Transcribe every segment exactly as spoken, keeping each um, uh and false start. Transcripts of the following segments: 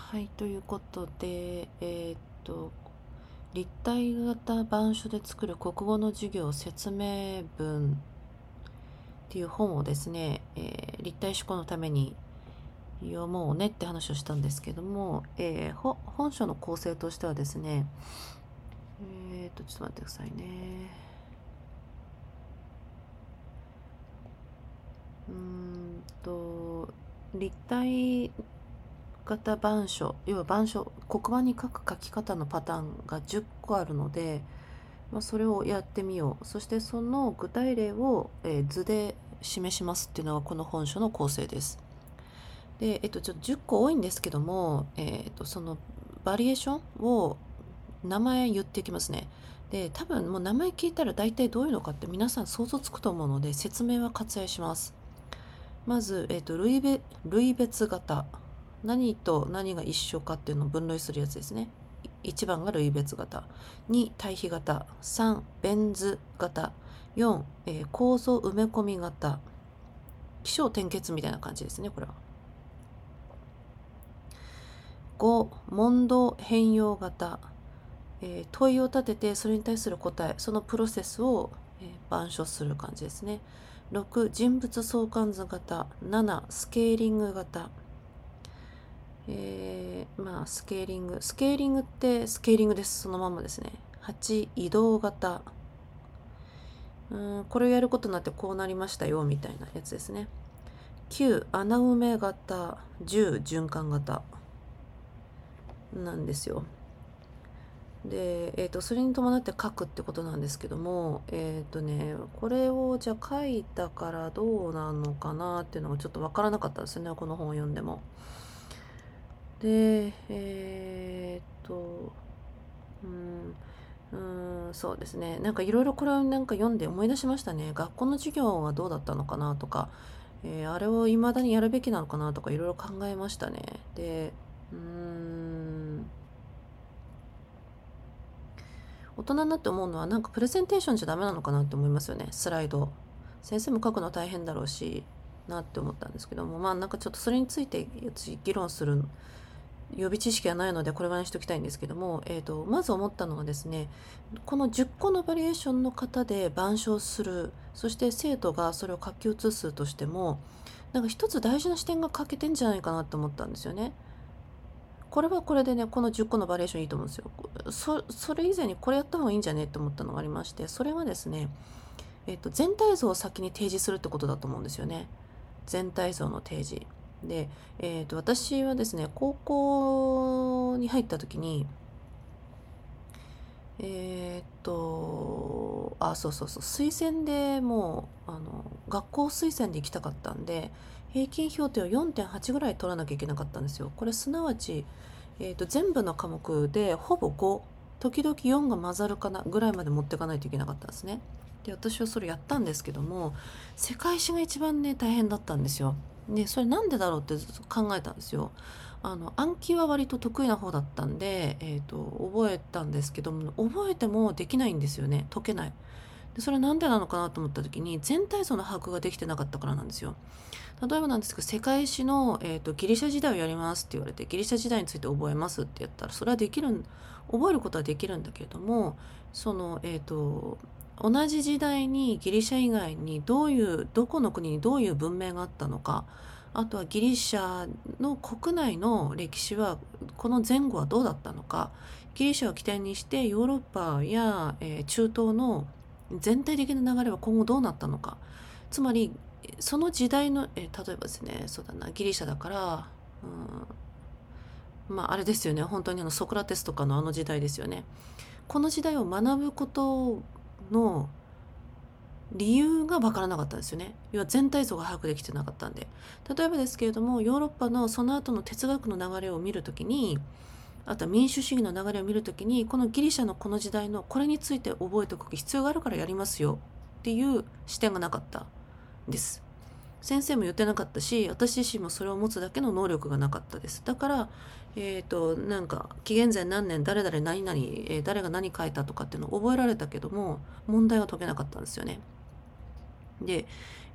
はい、ということで、えーっと、立体型板書で作る国語の授業説明文っていう本をですね、えー立体思考のために読もうねって話をしたんですけども、えーほ本書の構成としてはですね、えーっと、ちょっと待ってくださいね。うーんと、立体型板書、要は板書、黒板に書く書き方のパターンがじゅっこあるので、まあ、それをやってみよう。そしてその具体例を、えー図で示しますっていうのがこの本書の構成です。で、えっと、ちょっとじゅっこ多いんですけども、えっと、そのバリエーションを名前言っていきますね。で、多分もう名前聞いたら大体どういうのかって皆さん想像つくと思うので説明は割愛します。まず、えっと、類別類別型。何と何が一緒かっていうのを分類するやつですね。いちばんが類別型、に対比型、さんベン図型、よん、えー構造埋め込み型、起承転結みたいな感じですね、これは。ご問答変容型、えー問いを立ててそれに対する答え、そのプロセスを、えー板書する感じですね。ろく人物相関図型、ななスケーリング型、えー、まあスケーリングスケーリングってスケーリングです、そのままですね。はち移動型、うんこれをやることになってこうなりましたよみたいなやつですね。きゅう穴埋め型、じゅう循環型なんですよ。で、えー、とそれに伴って書くってことなんですけども、えっ、とねこれをじゃあ書いたからどうなのかなっていうのがちょっと分からなかったんですよね、この本を読んでも。でえっ、とうんうーん、そうですね。なんかいろいろこれをなんか読んで思い出しましたね。学校の授業はどうだったのかなとか、えーあれを未だにやるべきなのかなとかいろいろ考えましたね。で、うーん、大人になって思うのはなんかプレゼンテーションじゃダメなのかなって思いますよね。スライド。先生も書くの大変だろうし、なって思ったんですけども、まあなんかちょっとそれについて議論する予備知識はないのでこれぐらいにしておきたいんですけども、えー、とまず思ったのはですね、このじゅっこのバリエーションの型で板書する、そして生徒がそれを書き写すとしても、なんか一つ大事な視点が欠けてんじゃないかなと思ったんですよね。これはこれでね、このじゅっこのバリエーションいいと思うんですよ。そそれ以前にこれやった方がいいんじゃねって思ったのがありまして、それはですね、えー、と全体像を先に提示するってことだと思うんですよね。全体像の提示で、えー、と私はですね、高校に入った時に、えーっと、あ、そうそうそう、推薦でもう、あの、学校推薦で行きたかったんで、平均評定をよんてんはちぐらい取らなきゃいけなかったんですよ。これすなわち、えーっと、全部の科目でほぼご、時々よんが混ざるかなぐらいまで持っていかないといけなかったんですね。で、私はそれやったんですけども、世界史が一番ね、大変だったんですよ。で、それなんでだろうってずっと考えたんですよ。あの暗記は割と得意な方だったんで、えーと、覚えたんですけども、覚えてもできないんですよね。解けない。でそれなんでなのかなと思った時に、全体像の把握ができてなかったからなんですよ。例えばなんですけど、世界史の、えーと、ギリシャ時代をやりますって言われて、ギリシャ時代について覚えますって言ったら、それはできる覚えることはできるんだけれども、その、えーと、同じ時代にギリシャ以外にどういう、どこの国にどういう文明があったのか、あとはギリシャの国内の歴史はこの前後はどうだったのか、ギリシャを起点にしてヨーロッパや、えー中東の全体的な流れは今後どうなったのか、つまりその時代の、えー例えばですね、そうだな、ギリシャだから、うん、まああれですよね、本当にあのソクラテスとかのあの時代ですよね。この時代を学ぶことの理由が分からなかったんですよね。要は全体像が把握できてなかったんで。例えばですけれども、ヨーロッパのその後の哲学の流れを見るときに、あとは民主主義の流れを見るときに、このギリシャのこの時代のこれについて覚えておく必要があるからやりますよっていう視点がなかったんです。先生も言ってなかったし、私自身もそれを持つだけの能力がなかったです。だから、えっ、と、なんか、紀元前何年、誰々何々、えー誰が何書いたとかっていうのを覚えられたけども、問題は解けなかったんですよね。で、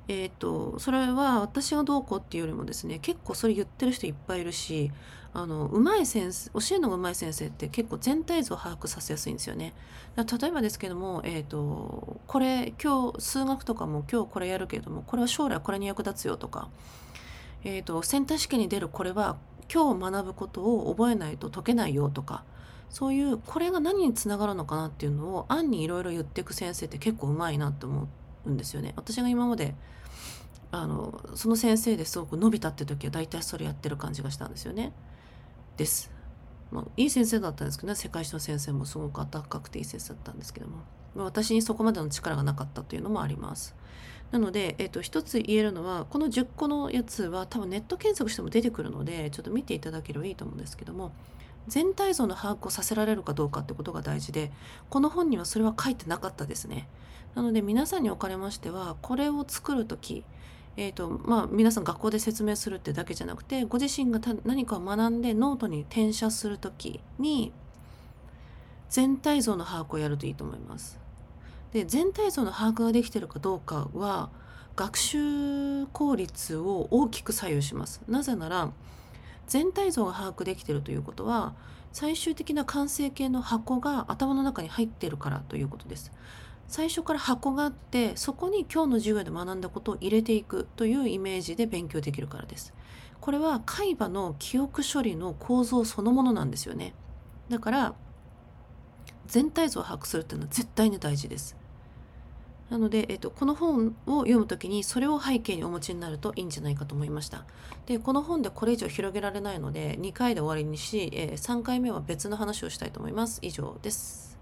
えっと、それは私がどうこうっていうよりもですね、結構それ言ってる人いっぱいいるし、あの、上手い先生教えるのが上手い先生って結構全体像を把握させやすいんですよね。だ例えばですけども、えっと、これ今日数学とかも今日これやるけれども、これは将来これに役立つよとか、えっと、センター試験に出るこれは今日学ぶことを覚えないと解けないよとか、そういうこれが何につながるのかなっていうのを暗にいろいろ言っていく先生って結構上手いなと思うんですよね。私が今まであのその先生ですごく伸びたって時は大体それやってる感じがしたんですよね。です。まあ、いい先生だったんですけどね、世界史の先生もすごく温かくていい先生だったんですけども、まあ、私にそこまでの力がなかったというのもあります。なので、えっと、一つ言えるのは、このじゅっこのやつは多分ネット検索しても出てくるので、ちょっと見ていただければいいと思うんですけども、全体像の把握をさせられるかどうかってことが大事で、この本にはそれは書いてなかったですね。なので皆さんにおかれましては、これを作るとき、えーとまあ、皆さん学校で説明するってだけじゃなくて、ご自身が何かを学んでノートに転写するときに全体像の把握をやるといいと思います。で、全体像の把握ができているかどうかは学習効率を大きく左右します。なぜなら全体像が把握できているということは、最終的な完成形の箱が頭の中に入っているからということです。最初から箱があって、そこに今日の授業で学んだことを入れていくというイメージで勉強できるからです。これは海馬の記憶処理の構造そのものなんですよね。だから全体像を把握するっていうのは絶対に大事です。なので、えっと、この本を読むときにそれを背景にお持ちになるといいんじゃないかと思いました。で、この本でこれ以上広げられないのでにかいで終わりにし、えーさんかいめは別の話をしたいと思います。以上です。